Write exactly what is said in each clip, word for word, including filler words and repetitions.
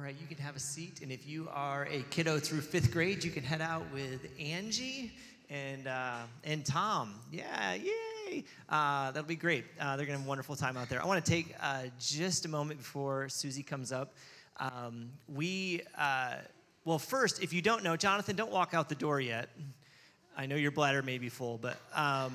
right, you can have a seat, and if you are a kiddo through fifth grade, you can head out with Angie and uh, and Tom. Yeah, yay! Uh, that'll be great. Uh, they're gonna have a wonderful time out there. I want to take uh, just a moment before Susie comes up. Um, we, uh, well, first, if you don't know, Jonathan, don't walk out the door yet. I know your bladder may be full, but um,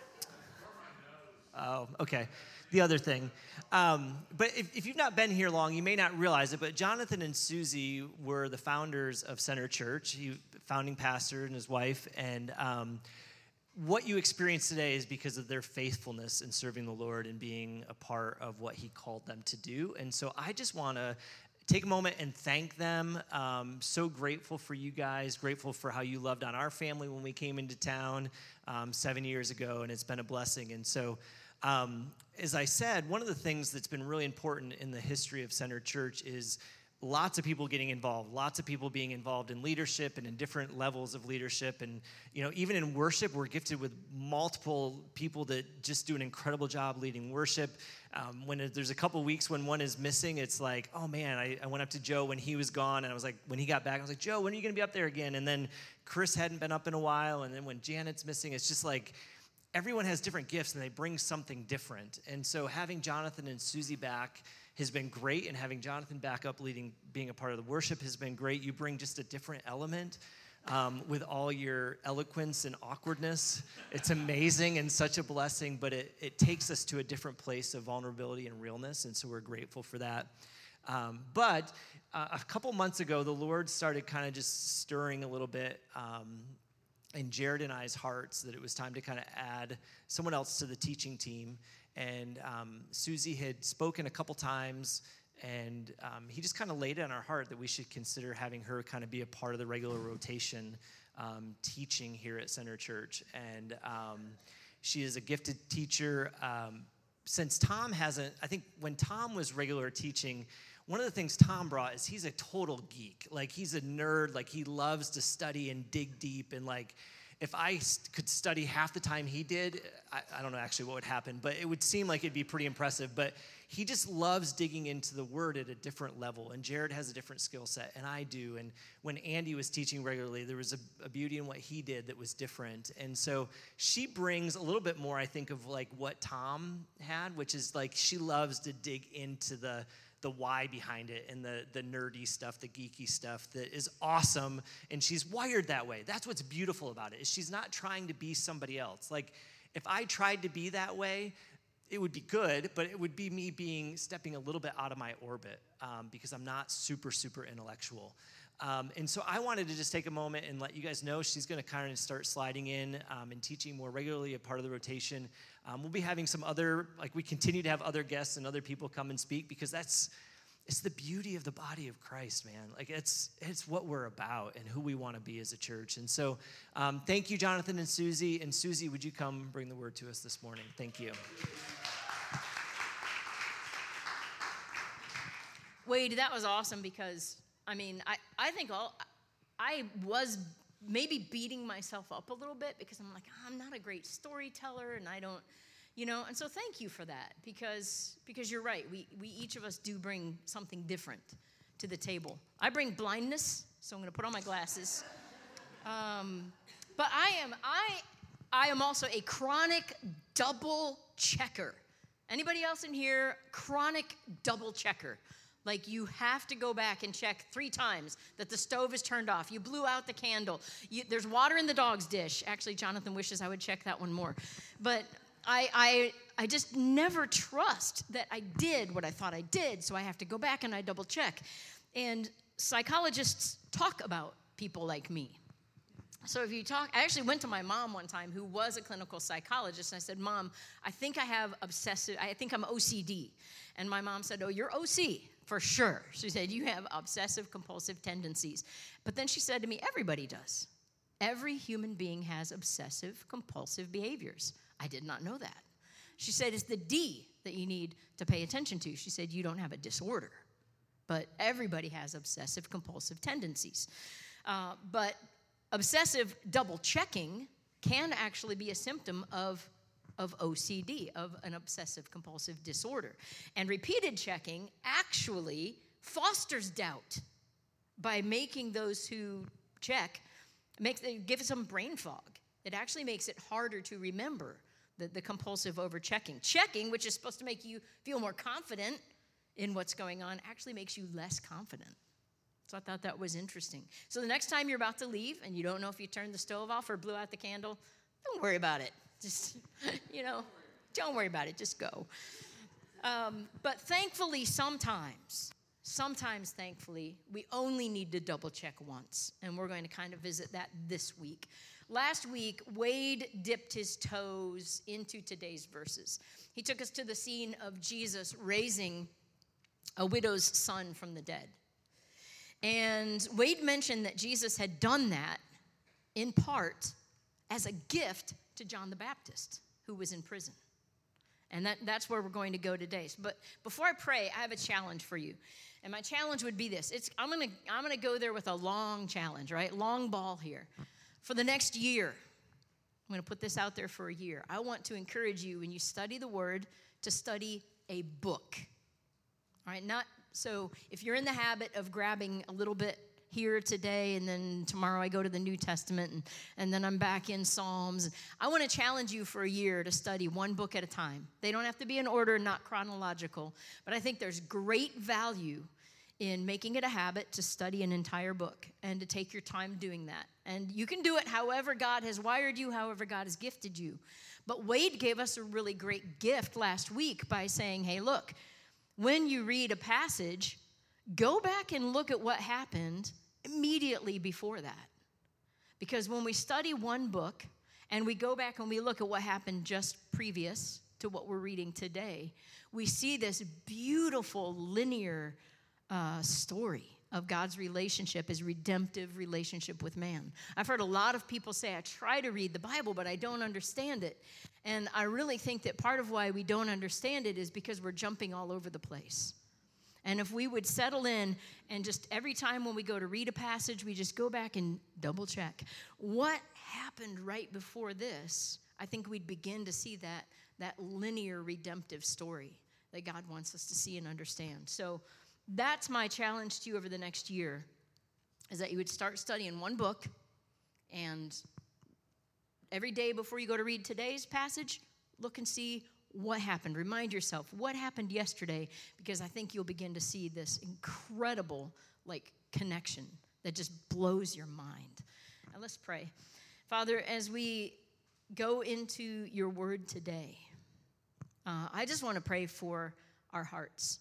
oh, okay. The other thing. Um, but if, if you've not been here long, you may not realize it, but Jonathan and Susie were the founders of Center Church, he, founding pastor and his wife, and um, what you experience today is because of their faithfulness in serving the Lord and being a part of what he called them to do. And so I just want to take a moment and thank them. Um, so grateful for you guys, grateful for how you loved on our family when we came into town um, seven years ago, and it's been a blessing. And so Um, as I said, one of the things that's been really important in the history of Center Church is lots of people getting involved, lots of people being involved in leadership and in different levels of leadership. And, you know, even in worship, we're gifted with multiple people that just do an incredible job leading worship. Um, when there's a couple weeks when one is missing, it's like, oh man, I, I went up to Joe when he was gone, and I was like, when he got back, I was like, Joe, when are you going to be up there again? And then Chris hadn't been up in a while, and then when Janet's missing, it's just like, everyone has different gifts, and they bring something different. And so having Jonathan and Susie back has been great, and having Jonathan back up leading, being a part of the worship has been great. You bring just a different element um, with all your eloquence and awkwardness. It's amazing and such a blessing, but it, it takes us to a different place of vulnerability and realness, and so we're grateful for that. Um, but uh, a couple months ago, the Lord started kind of just stirring a little bit um, in Jared and I's hearts that it was time to kind of add someone else to the teaching team. And um, Susie had spoken a couple times, and um, he just kind of laid it on our heart that we should consider having her kind of be a part of the regular rotation um, teaching here at Center Church. And um, she is a gifted teacher. Um, since Tom hasn't, I think when Tom was regular teaching, one of the things Tom brought is he's a total geek. Like, he's a nerd. Like, he loves to study and dig deep. And, like, if I could study half the time he did, I, I don't know actually what would happen, but it would seem like it'd be pretty impressive. But he just loves digging into the Word at a different level. And Jared has a different skill set, and I do. And when Andy was teaching regularly, there was a, a beauty in what he did that was different. And so she brings a little bit more, I think, of, like, what Tom had, which is, like, she loves to dig into the the why behind it and the, the nerdy stuff, the geeky stuff that is awesome, and she's wired that way. That's what's beautiful about it, is she's not trying to be somebody else. Like, if I tried to be that way, it would be good, but it would be me being, stepping a little bit out of my orbit um, because I'm not super, super intellectual. Um, and so I wanted to just take a moment and let you guys know she's going to kind of start sliding in um, and teaching more regularly, a part of the rotation. Um, we'll be having some other, like we continue to have other guests and other people come and speak, because that's, it's the beauty of the body of Christ, man. Like, it's it's what we're about and who we want to be as a church. And so um, thank you, Jonathan and Susie. And Susie, would you come bring the word to us this morning? Thank you. Wade, that was awesome, because, I mean, I, I think all, I was maybe beating myself up a little bit, because I'm like, I'm not a great storyteller, and I don't, you know, and so thank you for that, because because you're right. We, we each of us do bring something different to the table. I bring blindness, so I'm going to put on my glasses. Um, but I am, I, I am also a chronic double checker. Anybody else in here, chronic double checker? Like, you have to go back and check three times that the stove is turned off. You blew out the candle. You, there's water in the dog's dish. Actually, Jonathan wishes I would check that one more. But I, I, I just never trust that I did what I thought I did, so I have to go back and I double check. And psychologists talk about people like me. So if you talk, I actually went to my mom one time, who was a clinical psychologist, and I said, Mom, I think I have obsessive, I think I'm O C D. And my mom said, oh, you're O C. For sure. She said, you have obsessive compulsive tendencies. But then she said to me, everybody does. Every human being has obsessive compulsive behaviors. I did not know that. She said, it's the D that you need to pay attention to. She said, you don't have a disorder, but everybody has obsessive compulsive tendencies. Uh, but obsessive double checking can actually be a symptom of of O C D, of an obsessive compulsive disorder. And repeated checking actually fosters doubt by making those who check, makes, it gives them brain fog. It actually makes it harder to remember the, the compulsive over-checking. Checking, which is supposed to make you feel more confident in what's going on, actually makes you less confident. So I thought that was interesting. So the next time you're about to leave and you don't know if you turned the stove off or blew out the candle, don't worry about it. Just, you know, don't worry about it. Just go. Um, but thankfully, sometimes, sometimes thankfully, we only need to double check once. And we're going to kind of visit that this week. Last week, Wade dipped his toes into today's verses. He took us to the scene of Jesus raising a widow's son from the dead. And Wade mentioned that Jesus had done that in part as a gift to John the Baptist, who was in prison. And that, that's where we're going to go today. But before I pray, I have a challenge for you. And my challenge would be this. It's, I'm going to I'm gonna go there with a long challenge, right? Long ball here. For the next year, I'm going to put this out there for a year. I want to encourage you, when you study the Word, to study a book. All right, not so if you're in the habit of grabbing a little bit here today and then tomorrow I go to the New Testament and, and then I'm back in Psalms. I want to challenge you for a year to study one book at a time. They don't have to be in order, not chronological, but I think there's great value in making it a habit to study an entire book and to take your time doing that. And you can do it however God has wired you, however God has gifted you. But Wade gave us a really great gift last week by saying, hey, look, when you read a passage, go back and look at what happened immediately before that. Because when we study one book and we go back and we look at what happened just previous to what we're reading today, we see this beautiful linear uh, story of God's relationship, his redemptive relationship with man. I've heard a lot of people say, I try to read the Bible, but I don't understand it. And I really think that part of why we don't understand it is because we're jumping all over the place. And if we would settle in and just every time when we go to read a passage, we just go back and double check. What happened right before this? I think we'd begin to see that, that linear redemptive story that God wants us to see and understand. So that's my challenge to you over the next year, is that you would start studying one book, and every day before you go to read today's passage, look and see what happened. Remind yourself what happened yesterday, because I think you'll begin to see this incredible like connection that just blows your mind. Now let's pray. Father, as we go into your word today, uh, I just want to pray for our hearts.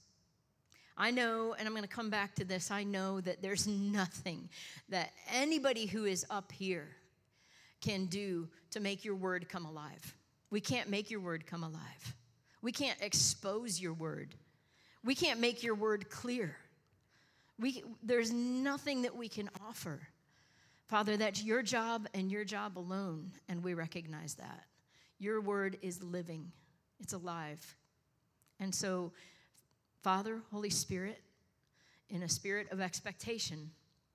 I know, and I'm going to come back to this, I know that there's nothing that anybody who is up here can do to make your word come alive. We can't make your word come alive. We can't expose your word. We can't make your word clear. We, there's nothing that we can offer. Father, that's your job and your job alone, and we recognize that. Your word is living. It's alive. And so, Father, Holy Spirit, in a spirit of expectation,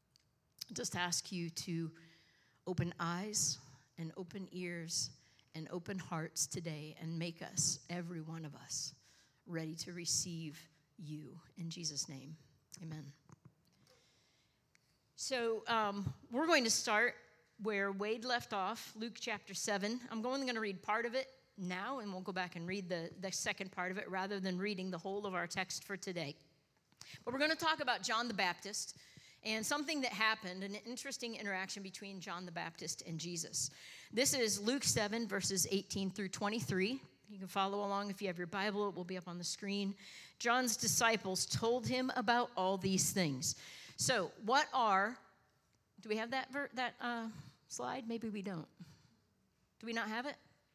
just ask you to open eyes and open ears and open hearts today and make us, every one of us, ready to receive you. In Jesus' name, amen. So um, we're going to start where Wade left off, Luke chapter seven. I'm only going to read part of it now, and we'll go back and read the, the second part of it rather than reading the whole of our text for today. But we're going to talk about John the Baptist and something that happened, an interesting interaction between John the Baptist and Jesus. This is Luke seven, verses eighteen through twenty-three. You can follow along if you have your Bible. It will be up on the screen. John's disciples told him about all these things. So what are, do we have that, ver, that uh, slide? Maybe we don't. Do we not have it?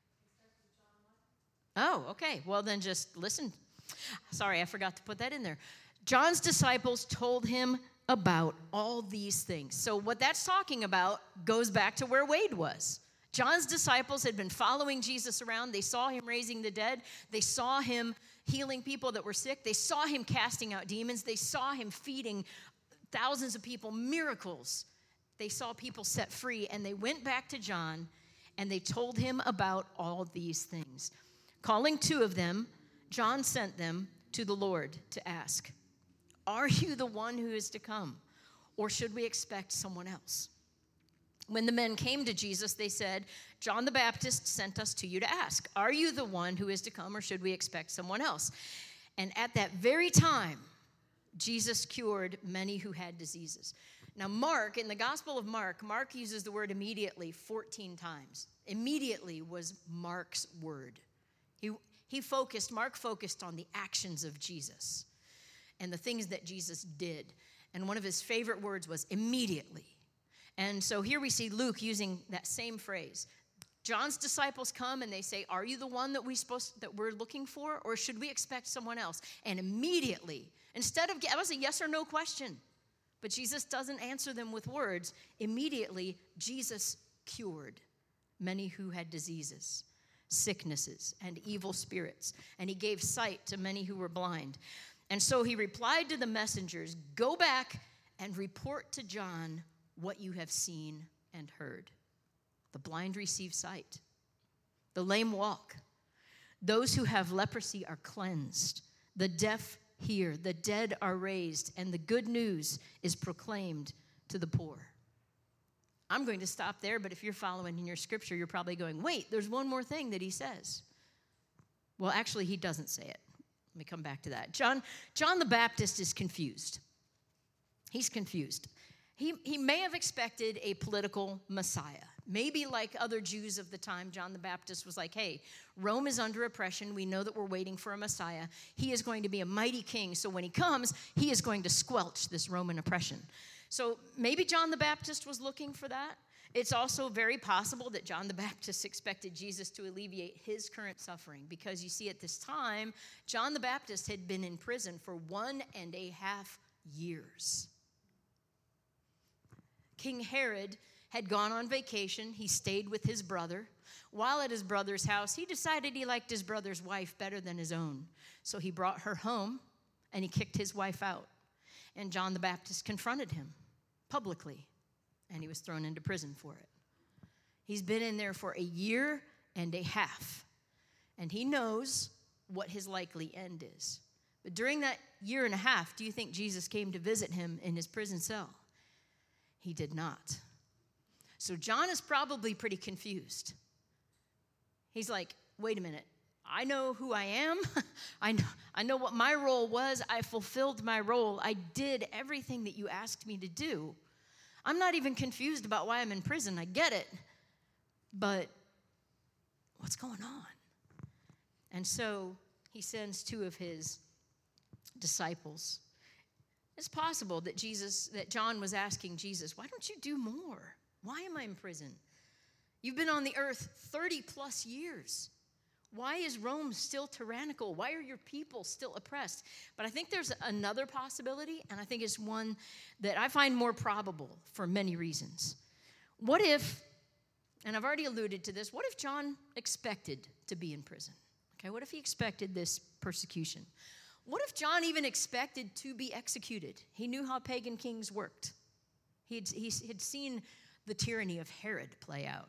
Oh, okay. Well, then just listen. Sorry, I forgot to put that in there. John's disciples told him about all these things. So what that's talking about goes back to where Wade was. John's disciples had been following Jesus around. They saw him raising the dead. They saw him healing people that were sick. They saw him casting out demons. They saw him feeding thousands of people, miracles. They saw people set free, and they went back to John, and they told him about all these things. Calling two of them, John sent them to the Lord to ask, Are you the one who is to come, or should we expect someone else?" When the men came to Jesus, they said, "John the Baptist sent us to you to ask, are you the one who is to come, or should we expect someone else?" And at that very time, Jesus cured many who had diseases. Now, Mark, in the Gospel of Mark, Mark uses the word immediately fourteen times. Immediately was Mark's word. He, he focused, Mark focused on the actions of Jesus and the things that Jesus did. And one of his favorite words was immediately. And so here we see Luke using that same phrase. John's disciples come and they say, "Are you the one that we supposed that we're looking for, or should we expect someone else?" And immediately, instead of that was a yes or no question, but Jesus doesn't answer them with words. Immediately, Jesus cured many who had diseases, sicknesses, and evil spirits, and he gave sight to many who were blind. And so he replied to the messengers, "Go back and report to John what you have seen and heard. The blind receive sight. The lame walk. Those who have leprosy are cleansed. The deaf hear. The dead are raised. And the good news is proclaimed to the poor." I'm going to stop there, but if you're following in your scripture, you're probably going, wait, there's one more thing that he says. Well, actually, he doesn't say it. Let me come back to that. John, John the Baptist is confused. He's confused. He, he may have expected a political Messiah. Maybe like other Jews of the time, John the Baptist was like, hey, Rome is under oppression. We know that we're waiting for a Messiah. He is going to be a mighty king. So when he comes, he is going to squelch this Roman oppression. So maybe John the Baptist was looking for that. It's also very possible that John the Baptist expected Jesus to alleviate his current suffering, because you see, at this time, John the Baptist had been in prison for one and a half years. King Herod had gone on vacation. He stayed with his brother. While at his brother's house, he decided he liked his brother's wife better than his own. So he brought her home, and he kicked his wife out. And John the Baptist confronted him publicly, and he was thrown into prison for it. He's been in there for a year and a half, and he knows what his likely end is. But during that year and a half, do you think Jesus came to visit him in his prison cell? He did not. So John is probably pretty confused. He's like, wait a minute. I know who I am. I know, I know what my role was. I fulfilled my role. I did everything that you asked me to do. I'm not even confused about why I'm in prison. I get it. But what's going on? And so he sends two of his disciples. It's possible that Jesus, that John was asking Jesus, why don't you do more? Why am I in prison? You've been on the earth thirty plus years. Why is Rome still tyrannical? Why are your people still oppressed? But I think there's another possibility, and I think it's one that I find more probable for many reasons. What if, and I've already alluded to this, what if John expected to be in prison? Okay, what if he expected this persecution? What if John even expected to be executed? He knew how pagan kings worked. He had, he had seen the tyranny of Herod play out.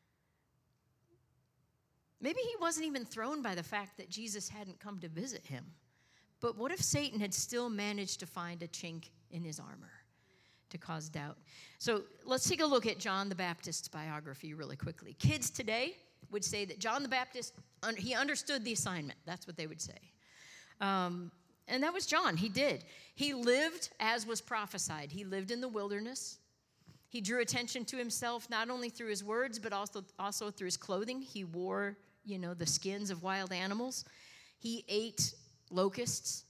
Maybe he wasn't even thrown by the fact that Jesus hadn't come to visit him. But what if Satan had still managed to find a chink in his armor to cause doubt? So let's take a look at John the Baptist's biography really quickly. Kids today would say that John the Baptist, he understood the assignment. That's what they would say. Um, and that was John. He did. He lived as was prophesied. He lived in the wilderness. He drew attention to himself not only through his words, but also, also through his clothing. He wore, you know, the skins of wild animals. He ate locusts.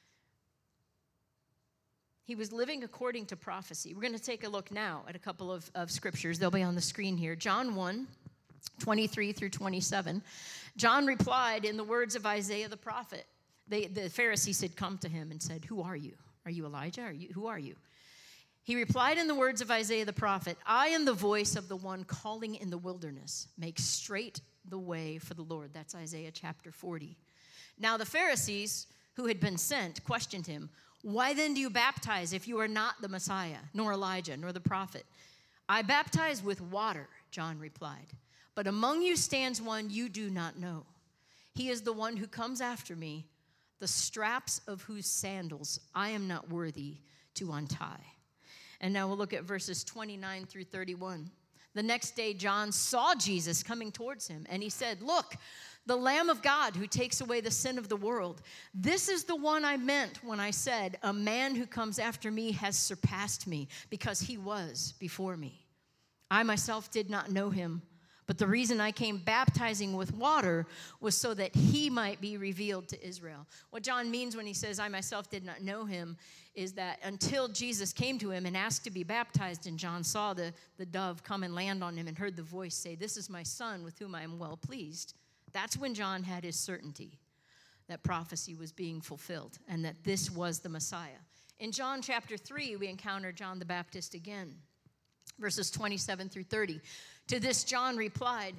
He was living according to prophecy. We're going to take a look now at a couple of, of scriptures. They'll be on the screen here. John one, twenty-three through twenty-seven. John replied in the words of Isaiah the prophet. They, the Pharisees had come to him and said, who are you? Are you Elijah? Are you, who are you? He replied in the words of Isaiah the prophet, I am the voice of the one calling in the wilderness. Make straight the way for the Lord. That's Isaiah chapter forty. Now the Pharisees who had been sent questioned him, why then do you baptize if you are not the Messiah, nor Elijah, nor the prophet? I baptize with water, John replied, but among you stands one you do not know. He is the one who comes after me, the straps of whose sandals I am not worthy to untie. And now we'll look at verses twenty-nine through thirty-one. The next day, John saw Jesus coming towards him, and he said, "Look, the Lamb of God who takes away the sin of the world. This is the one I meant when I said, a man who comes after me has surpassed me, because he was before me. I myself did not know him, but the reason I came baptizing with water was so that he might be revealed to Israel." What John means when he says, "I myself did not know him," is that until Jesus came to him and asked to be baptized, and John saw the, the dove come and land on him and heard the voice say, "This is my son with whom I am well pleased," that's when John had his certainty that prophecy was being fulfilled and that this was the Messiah. In John chapter three, we encounter John the Baptist again, verses twenty-seven through thirty. To this, John replied,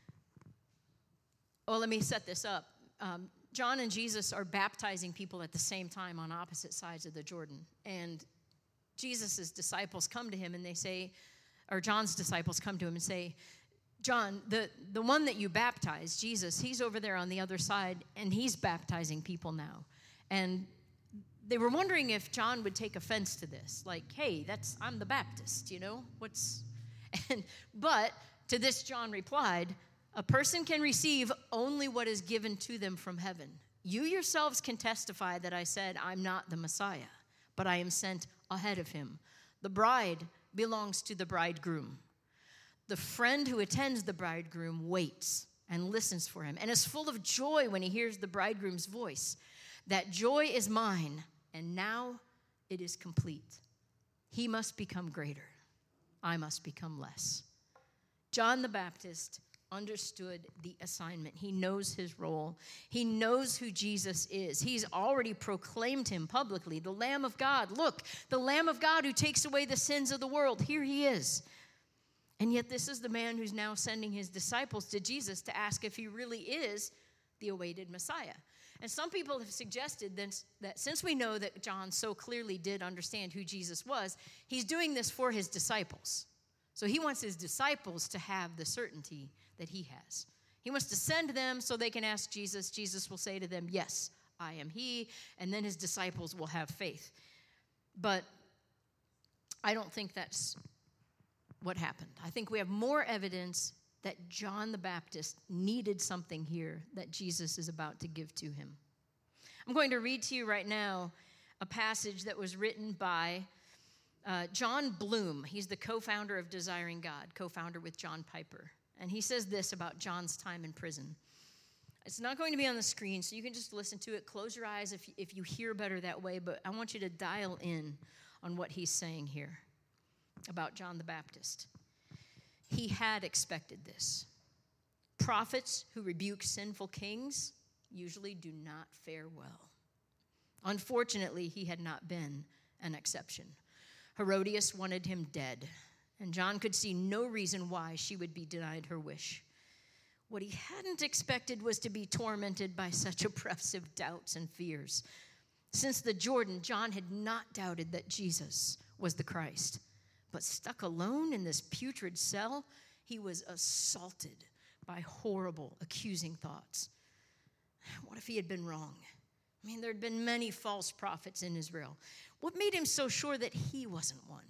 oh, let me set this up. Um, John and Jesus are baptizing people at the same time on opposite sides of the Jordan. And Jesus' disciples come to him and they say, or John's disciples come to him and say, "John, the, the one that you baptized, Jesus, he's over there on the other side, and he's baptizing people now." And they were wondering if John would take offense to this. Like, hey, that's I'm the Baptist, you know? What's... And, but to this, John replied, "A person can receive only what is given to them from heaven. You yourselves can testify that I said I'm not the Messiah, but I am sent ahead of him. The bride belongs to the bridegroom. The friend who attends the bridegroom waits and listens for him and is full of joy when he hears the bridegroom's voice. That joy is mine, and now it is complete. He must become greater. I must become less." John the Baptist understood the assignment. He knows his role. He knows who Jesus is. He's already proclaimed him publicly. The Lamb of God. Look, the Lamb of God who takes away the sins of the world. Here he is. And yet this is the man who's now sending his disciples to Jesus to ask if he really is the awaited Messiah. And some people have suggested that since we know that John so clearly did understand who Jesus was, he's doing this for his disciples. So he wants his disciples to have the certainty that he has. He wants to send them so they can ask Jesus. Jesus will say to them, "Yes, I am he," and then his disciples will have faith. But I don't think that's what happened. I think we have more evidence that John the Baptist needed something here that Jesus is about to give to him. I'm going to read to you right now a passage that was written by uh, John Bloom. He's the co-founder of Desiring God, co-founder with John Piper. And he says this about John's time in prison. It's not going to be on the screen, so you can just listen to it. Close your eyes if, if you hear better that way, but I want you to dial in on what he's saying here about John the Baptist. He had expected this. Prophets who rebuke sinful kings usually do not fare well. Unfortunately, he had not been an exception. Herodias wanted him dead, and John could see no reason why she would be denied her wish. What he hadn't expected was to be tormented by such oppressive doubts and fears. Since the Jordan, John had not doubted that Jesus was the Christ. But stuck alone in this putrid cell, he was assaulted by horrible, accusing thoughts. What if he had been wrong? I mean, there had been many false prophets in Israel. What made him so sure that he wasn't one?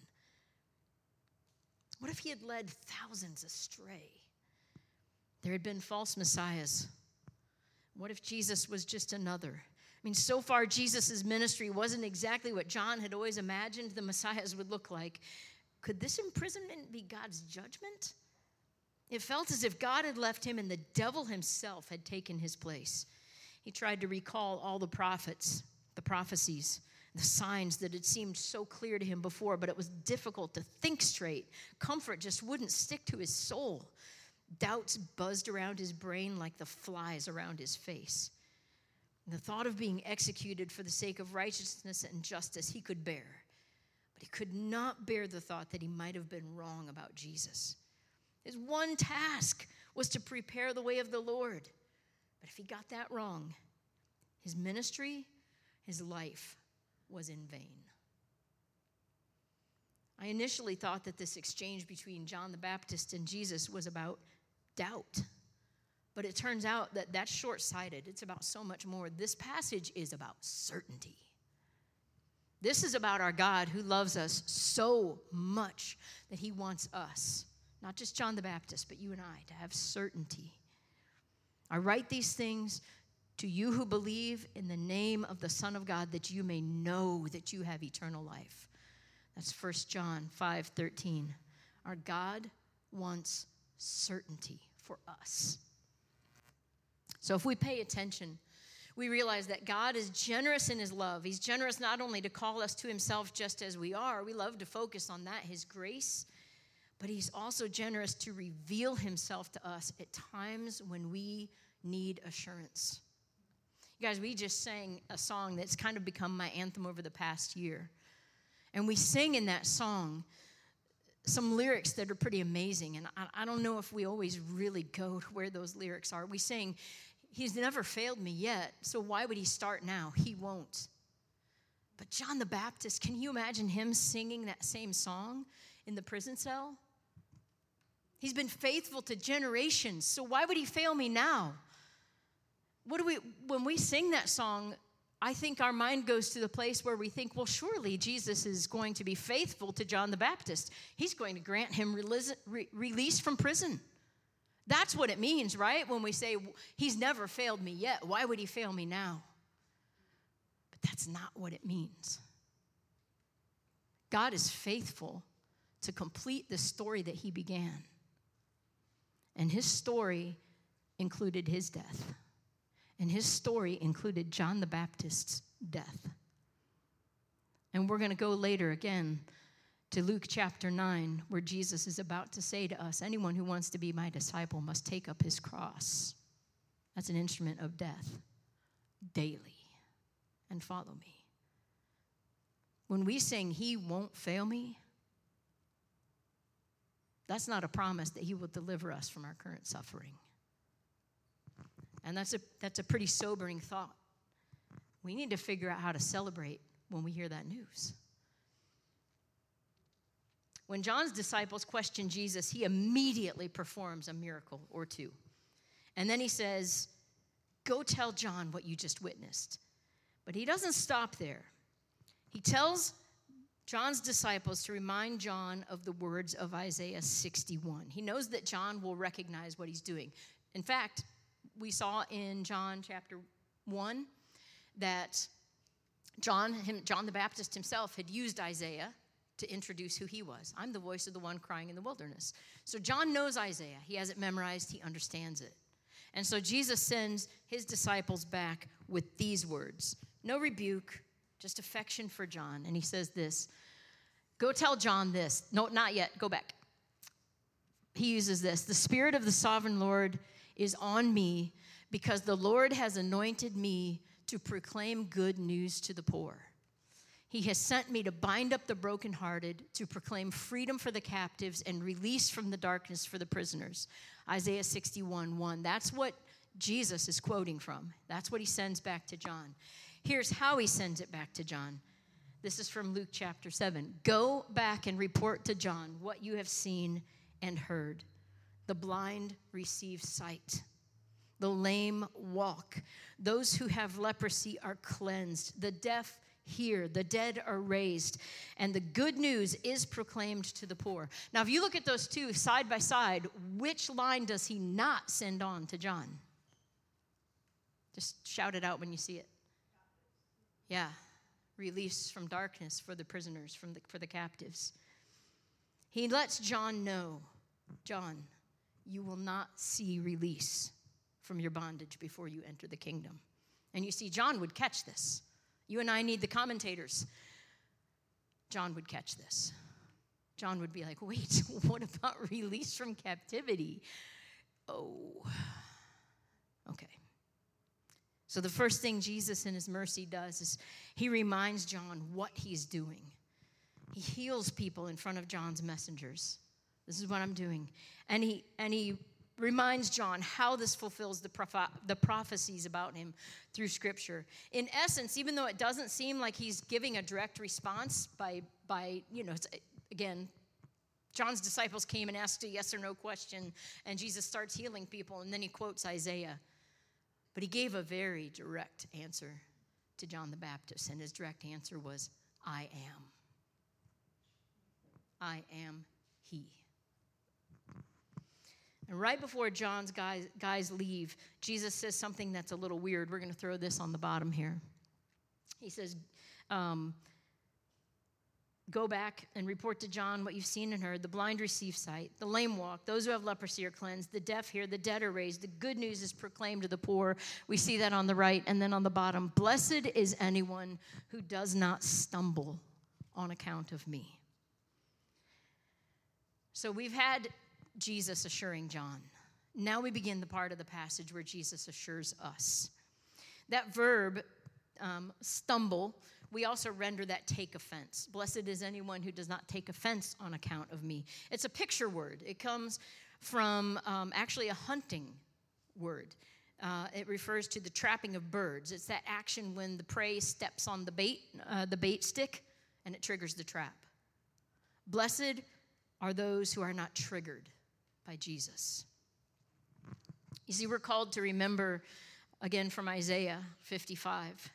What if he had led thousands astray? There had been false messiahs. What if Jesus was just another? I mean, so far, Jesus' ministry wasn't exactly what John had always imagined the messiahs would look like. Could this imprisonment be God's judgment? It felt as if God had left him and the devil himself had taken his place. He tried to recall all the prophets, the prophecies, the signs that had seemed so clear to him before, but it was difficult to think straight. Comfort just wouldn't stick to his soul. Doubts buzzed around his brain like the flies around his face. The thought of being executed for the sake of righteousness and justice he could bear. But he could not bear the thought that he might have been wrong about Jesus. His one task was to prepare the way of the Lord. But if he got that wrong, his ministry, his life was in vain. I initially thought that this exchange between John the Baptist and Jesus was about doubt. But it turns out that that's short-sighted. It's about so much more. This passage is about certainty. This is about our God who loves us so much that he wants us, not just John the Baptist, but you and I, to have certainty. I write these things to you who believe in the name of the Son of God, that you may know that you have eternal life. That's First John five thirteen. Our God wants certainty for us. So if we pay attention, we realize that God is generous in his love. He's generous not only to call us to himself just as we are. We love to focus on that, his grace. But he's also generous to reveal himself to us at times when we need assurance. You guys, we just sang a song that's kind of become my anthem over the past year. And we sing in that song some lyrics that are pretty amazing. And I, I don't know if we always really go to where those lyrics are. We sing, he's never failed me yet, so why would he start now? He won't. But John the Baptist, can you imagine him singing that same song in the prison cell? He's been faithful to generations, so why would he fail me now? What do we, when we sing that song, I think our mind goes to the place where we think, well, surely Jesus is going to be faithful to John the Baptist. He's going to grant him release, re- release from prison. That's what it means, right? When we say, he's never failed me yet, why would he fail me now? But that's not what it means. God is faithful to complete the story that he began. And his story included his death. And his story included John the Baptist's death. And we're going to go later again to Luke chapter nine, where Jesus is about to say to us, anyone who wants to be my disciple must take up his cross. That's an instrument of death daily and follow me. When we sing, he won't fail me, that's not a promise that he will deliver us from our current suffering. And that's a, that's a pretty sobering thought. We need to figure out how to celebrate when we hear that news. When John's disciples question Jesus, he immediately performs a miracle or two. And then he says, go tell John what you just witnessed. But he doesn't stop there. He tells John's disciples to remind John of the words of Isaiah sixty-one. He knows that John will recognize what he's doing. In fact, we saw in John chapter one that John, him, John the Baptist himself had used Isaiah to introduce who he was. I'm the voice of the one crying in the wilderness. So John knows Isaiah. He has it memorized. He understands it. And so Jesus sends his disciples back with these words. No rebuke, just affection for John. And he says this, go tell John this. No, not yet. Go back. He uses this. The Spirit of the sovereign Lord is on me because the Lord has anointed me to proclaim good news to the poor. He has sent me to bind up the brokenhearted, to proclaim freedom for the captives and release from the darkness for the prisoners. Isaiah sixty-one one. That's what Jesus is quoting from. That's what he sends back to John. Here's how he sends it back to John. This is from Luke chapter seven. Go back and report to John what you have seen and heard. The blind receive sight. The lame walk. Those who have leprosy are cleansed. The deaf hear. The dead are raised. And the good news is proclaimed to the poor. Now, if you look at those two side by side, which line does he not send on to John? Just shout it out when you see it. Yeah. Release from darkness for the prisoners, from the, for the captives. He lets John know, John, you will not see release from your bondage before you enter the kingdom. And you see, John would catch this. You and I need the commentators. John would catch this. John would be like, wait, what about release from captivity? Oh, okay. So the first thing Jesus in his mercy does is he reminds John what he's doing. He heals people in front of John's messengers. This is what I'm doing. And he and he reminds John how this fulfills the, proph- the prophecies about him through Scripture. In essence, even though it doesn't seem like he's giving a direct response by, by you know, again, John's disciples came and asked a yes or no question, and Jesus starts healing people, and then he quotes Isaiah. But he gave a very direct answer to John the Baptist, and his direct answer was, I am. I am he. And right before John's guys, guys leave, Jesus says something that's a little weird. We're going to throw this on the bottom here. He says, um, go back and report to John what you've seen and heard. The blind receive sight, the lame walk, those who have leprosy are cleansed, the deaf hear, the dead are raised, the good news is proclaimed to the poor. We see that on the right, and then on the bottom, blessed is anyone who does not stumble on account of me. So we've had Jesus assuring John. Now we begin the part of the passage where Jesus assures us. That verb, um, stumble, we also render that take offense. Blessed is anyone who does not take offense on account of me. It's a picture word. It comes from um, actually a hunting word. Uh, it refers to the trapping of birds. It's that action when the prey steps on the bait, uh, the bait stick, and it triggers the trap. Blessed are those who are not triggered by Jesus. You see, we're called to remember, again from Isaiah fifty-five,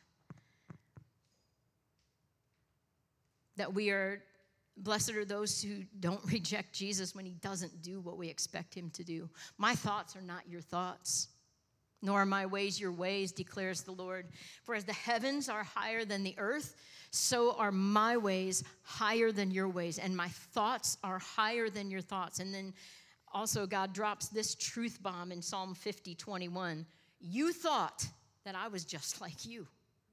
that we are, blessed are those who don't reject Jesus when he doesn't do what we expect him to do. My thoughts are not your thoughts, nor are my ways your ways, declares the Lord. For as the heavens are higher than the earth, so are my ways higher than your ways, and my thoughts are higher than your thoughts. And then also God drops this truth bomb in Psalm fifty, twenty-one. You thought that I was just like you.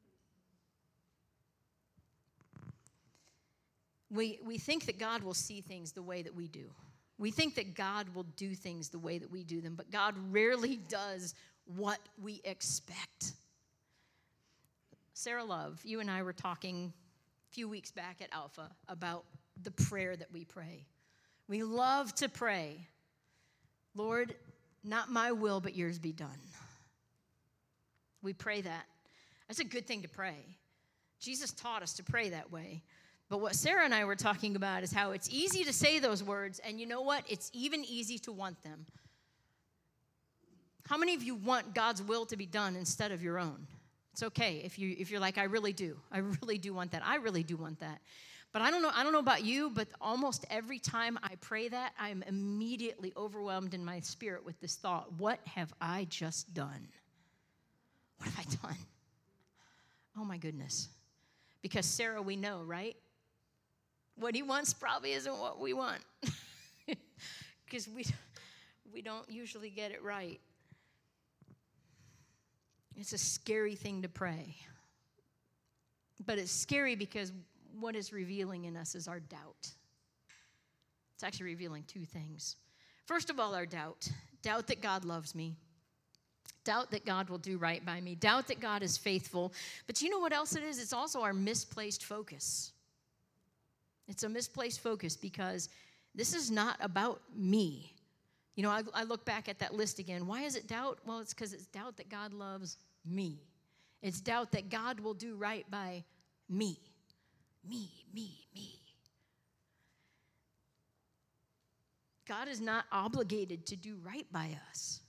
We, we think that God will see things the way that we do. We think that God will do things the way that we do them, but God rarely does what we expect. Sarah Love, you and I were talking a few weeks back at Alpha about the prayer that we pray. We love to pray, Lord, not my will, but yours be done. We pray that. That's a good thing to pray. Jesus taught us to pray that way. But what Sarah and I were talking about is how it's easy to say those words, and you know what? It's even easy to want them. How many of you want God's will to be done instead of your own? It's okay if you if you're like, I really do. I really do want that. I really do want that. But I don't know, I don't know about you, but almost every time I pray that, I'm immediately overwhelmed in my spirit with this thought, what have I just done? What have I done? Oh my goodness. Because Sarah, we know, right? What he wants probably isn't what we want. Because we, we don't usually get it right. It's a scary thing to pray. But it's scary because what it's revealing in us is our doubt. It's actually revealing two things. First of all, our doubt. Doubt that God loves me. Doubt that God will do right by me. Doubt that God is faithful. But you know what else it is? It's also our misplaced focus. It's a misplaced focus because this is not about me. You know, I, I look back at that list again. Why is it doubt? Well, it's because it's doubt that God loves me. It's doubt that God will do right by me. Me, me, me. God is not obligated to do right by us.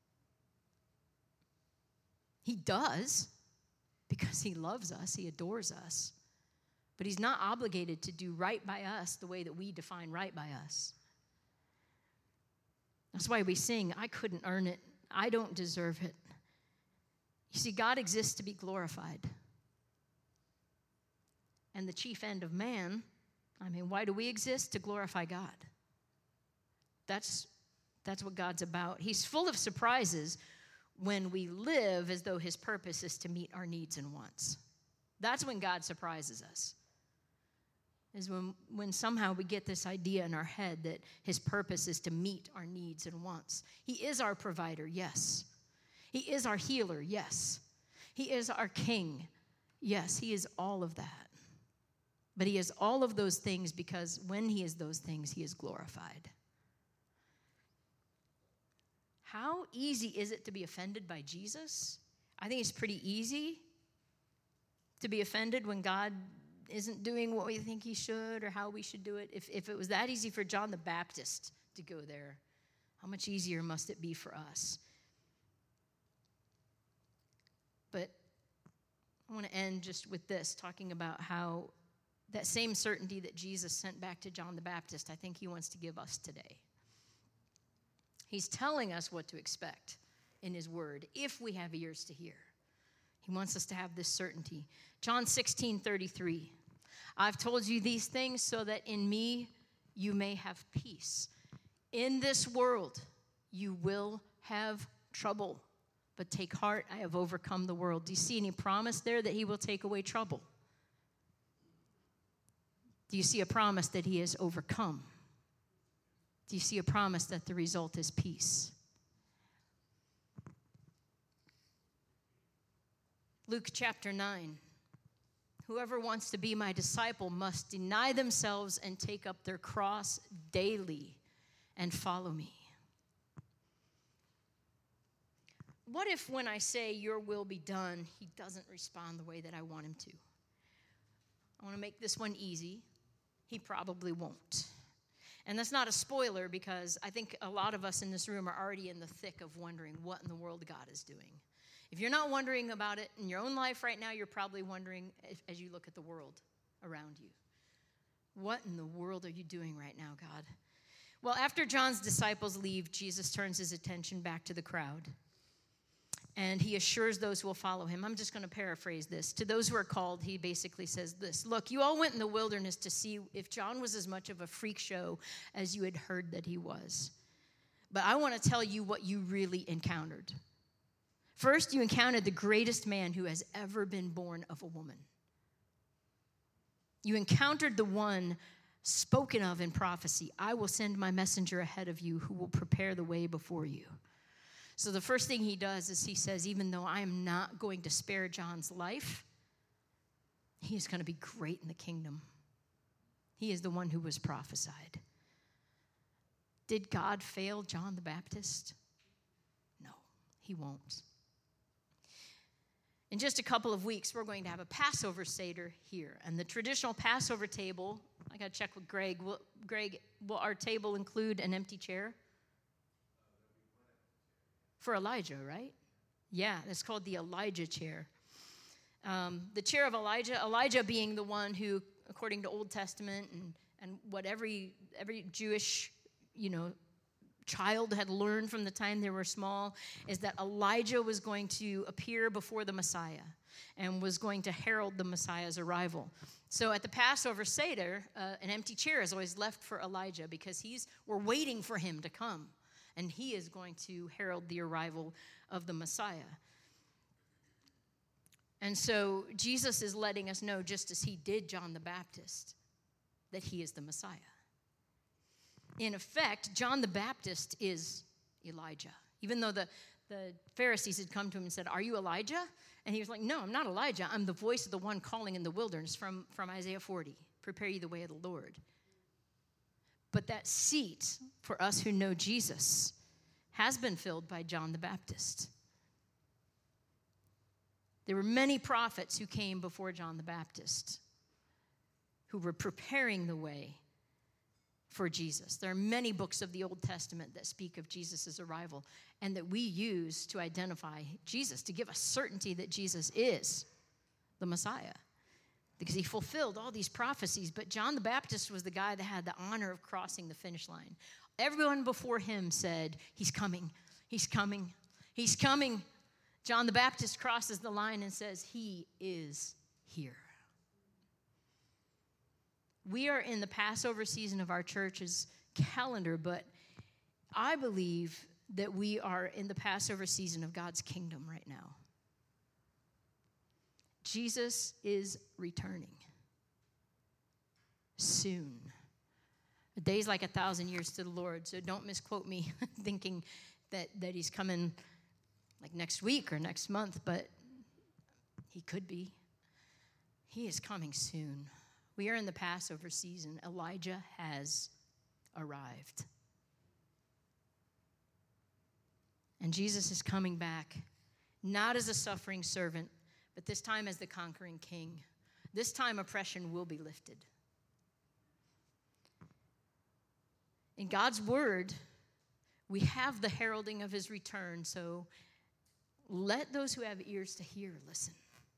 He does because he loves us, he adores us. But he's not obligated to do right by us the way that we define right by us. That's why we sing, I couldn't earn it. I don't deserve it. You see, God exists to be glorified. And the chief end of man, I mean, why do we exist? To glorify God. That's, that's what God's about. He's full of surprises when we live as though his purpose is to meet our needs and wants. That's when God surprises us. Is when, when somehow we get this idea in our head that his purpose is to meet our needs and wants. He is our provider, yes. He is our healer, yes. He is our king, yes. He is all of that. But he is all of those things because when he is those things, he is glorified. How easy is it to be offended by Jesus? I think it's pretty easy to be offended when God isn't doing what we think he should or how we should do it. If, if it was that easy for John the Baptist to go there, how much easier must it be for us? But I want to end just with this, talking about how that same certainty that Jesus sent back to John the Baptist, I think he wants to give us today. He's telling us what to expect in his word, if we have ears to hear. He wants us to have this certainty. John sixteen thirty-three. I've told you these things so that in me you may have peace. In this world you will have trouble, but take heart, I have overcome the world. Do you see any promise there that he will take away trouble? Do you see a promise that he has overcome? Do you see a promise that the result is peace? Luke chapter nine. Whoever wants to be my disciple must deny themselves and take up their cross daily and follow me. What if when I say your will be done, he doesn't respond the way that I want him to? I want to make this one easy. He probably won't. And that's not a spoiler, because I think a lot of us in this room are already in the thick of wondering what in the world God is doing. If you're not wondering about it in your own life right now, you're probably wondering if, as you look at the world around you. What in the world are you doing right now, God? Well, after John's disciples leave, Jesus turns his attention back to the crowd, and he assures those who will follow him. I'm just going to paraphrase this. To those who are called, he basically says this: look, you all went in the wilderness to see if John was as much of a freak show as you had heard that he was. But I want to tell you what you really encountered. First, you encountered the greatest man who has ever been born of a woman. You encountered the one spoken of in prophecy. I will send my messenger ahead of you who will prepare the way before you. So the first thing he does is he says, even though I am not going to spare John's life, he is going to be great in the kingdom. He is the one who was prophesied. Did God fail John the Baptist? No, he won't. In just a couple of weeks, we're going to have a Passover Seder here. And the traditional Passover table, I got to check with Greg. Will, Greg, will our table include an empty chair? For Elijah, right? Yeah, it's called the Elijah chair. Um, the chair of Elijah, Elijah being the one who, according to Old Testament and, and what every every Jewish, you know, child had learned from the time they were small, is that Elijah was going to appear before the Messiah and was going to herald the Messiah's arrival. So at the Passover Seder, uh, an empty chair is always left for Elijah, because he's we're waiting for him to come, and he is going to herald the arrival of the Messiah. And so Jesus is letting us know, just as he did John the Baptist, that he is the Messiah. In effect, John the Baptist is Elijah. Even though the, the Pharisees had come to him and said, are you Elijah? And he was like, no, I'm not Elijah. I'm the voice of the one calling in the wilderness, from, from Isaiah forty. Prepare you the way of the Lord. But that seat for us who know Jesus has been filled by John the Baptist. There were many prophets who came before John the Baptist who were preparing the way for Jesus. There are many books of the Old Testament that speak of Jesus' arrival and that we use to identify Jesus, to give us certainty that Jesus is the Messiah, because he fulfilled all these prophecies. But John the Baptist was the guy that had the honor of crossing the finish line. Everyone before him said, he's coming, he's coming, he's coming. John the Baptist crosses the line and says, he is here. We are in the Passover season of our church's calendar, but I believe that we are in the Passover season of God's kingdom right now. Jesus is returning soon. A day's like a thousand years to the Lord, so don't misquote me thinking that, that he's coming like next week or next month, but he could be. He is coming soon. We are in the Passover season. Elijah has arrived. And Jesus is coming back, not as a suffering servant, but this time as the conquering king, This time oppression will be lifted. In God's word, we have the heralding of his return, so let those who have ears to hear listen.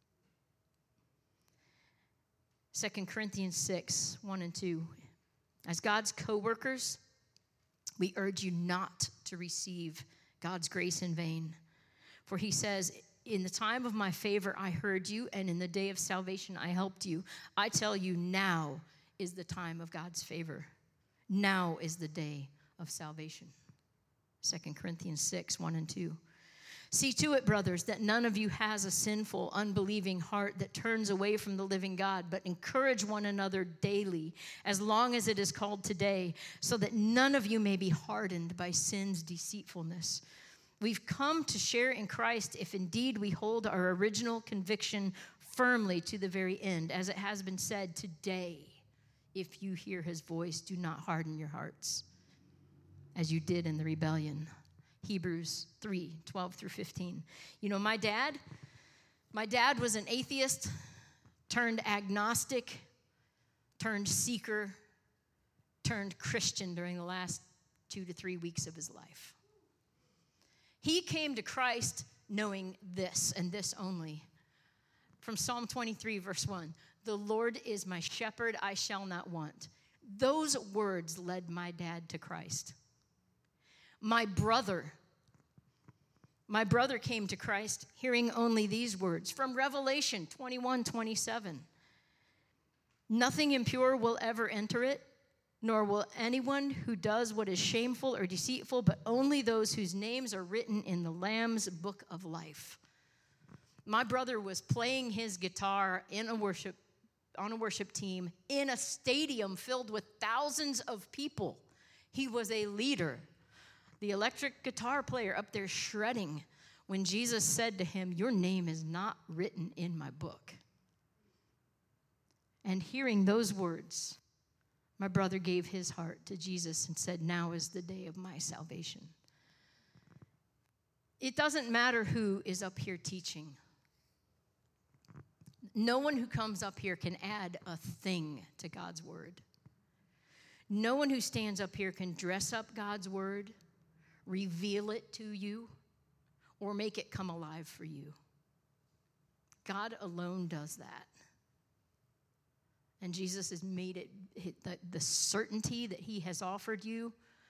Second Corinthians six, one and two. As God's co-workers, we urge you not to receive God's grace in vain. For he says, in the time of my favor I heard you, and in the day of salvation I helped you. I tell you, now is the time of God's favor. Now is the day of salvation. Second Corinthians six, one and two. See to it, brothers, that none of you has a sinful, unbelieving heart that turns away from the living God, but encourage one another daily, as long as it is called today, so that none of you may be hardened by sin's deceitfulness. We've come to share in Christ if indeed we hold our original conviction firmly to the very end. As it has been said, today, if you hear his voice, do not harden your hearts, as you did in the rebellion. Hebrews three, twelve through fifteen. You know, my dad, my dad was an atheist, turned agnostic, turned seeker, turned Christian during the last two to three weeks of his life. He came to Christ knowing this and this only. From Psalm twenty-three, verse one, the Lord is my shepherd, I shall not want. Those words led my dad to Christ. My brother, my brother came to Christ hearing only these words from Revelation twenty-one, twenty-seven. Nothing impure will ever enter it, nor will anyone who does what is shameful or deceitful, but only those whose names are written in the Lamb's book of life. My brother was playing his guitar in a worship, on a worship team in a stadium filled with thousands of people. He was a leader. The electric guitar player up there shredding when Jesus said to him, your name is not written in my book. And hearing those words, my brother gave his heart to Jesus and said, now is the day of my salvation. It doesn't matter who is up here teaching. No one who comes up here can add a thing to God's word. No one who stands up here can dress up God's word, reveal it to you, or make it come alive for you. God alone does that. And Jesus has made it, the, the certainty that he has offered you,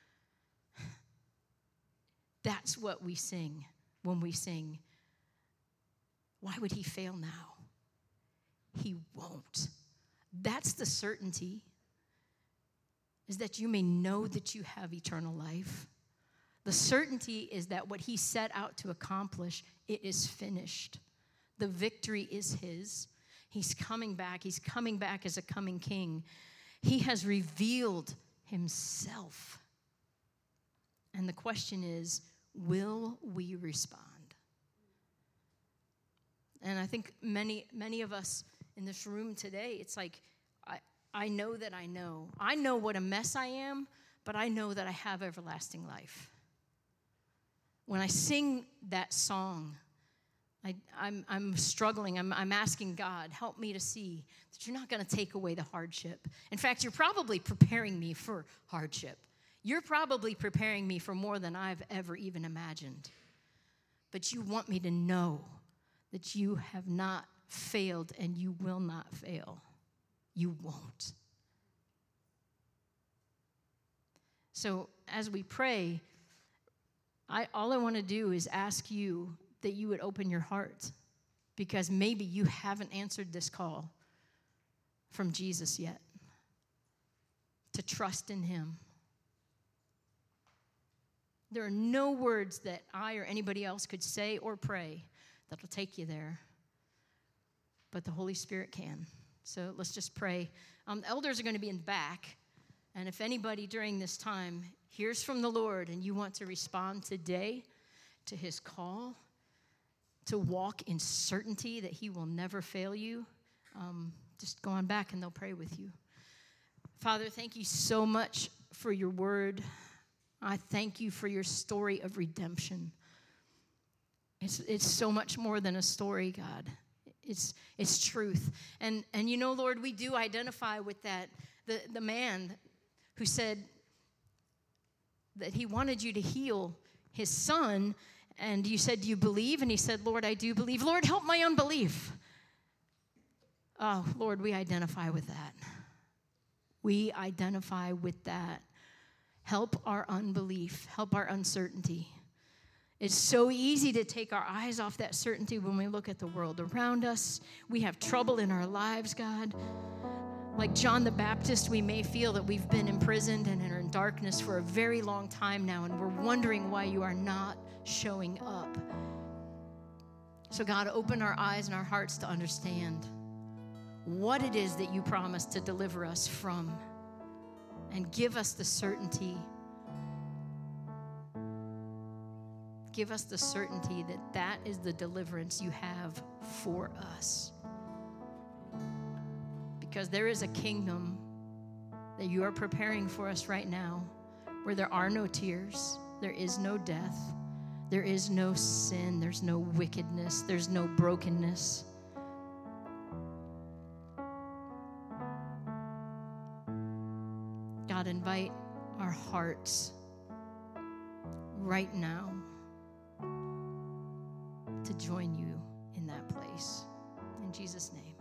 that's what we sing when we sing, why would he fail now? He won't. That's the certainty, is that you may know that you have eternal life. The certainty is that what he set out to accomplish, it is finished. The victory is his. He's coming back. He's coming back as a coming king. He has revealed himself. And the question is, will we respond? And I think many, many of us in this room today, it's like, I, I know that I know. I know what a mess I am, but I know that I have everlasting life. When I sing that song, I, I'm, I'm struggling. I'm, I'm asking God, help me to see that you're not going to take away the hardship. In fact, you're probably preparing me for hardship. You're probably preparing me for more than I've ever even imagined. But you want me to know that you have not failed and you will not fail. You won't. So as we pray, I, all I want to do is ask you that you would open your heart, because maybe you haven't answered this call from Jesus yet, to trust in him. There are no words that I or anybody else could say or pray that'll take you there, but the Holy Spirit can. So let's just pray. Um, the elders are going to be in the back, and if anybody during this time hears from the Lord and you want to respond today to his call, to walk in certainty that he will never fail you, um, just go on back and they'll pray with you. Father, thank you so much for your word. I thank you for your story of redemption. It's, it's so much more than a story, God. It's it's truth. And and you know, Lord, we do identify with that. The the man who said that he wanted you to heal his son, and you said, do you believe? And he said, Lord, I do believe. Lord, help my unbelief. Oh, Lord, we identify with that. We identify with that. Help our unbelief. Help our uncertainty. It's so easy to take our eyes off that certainty when we look at the world around us. We have trouble in our lives, God. Like John the Baptist, we may feel that we've been imprisoned and are in darkness for a very long time now, and we're wondering why you are not showing up. So God, open our eyes and our hearts to understand what it is that you promised to deliver us from, and give us the certainty. Give us the certainty that that is the deliverance you have for us. Because there is a kingdom that you are preparing for us right now where there are no tears, there is no death, there is no sin, there's no wickedness, there's no brokenness. God, invite our hearts right now to join you in that place. In Jesus' name.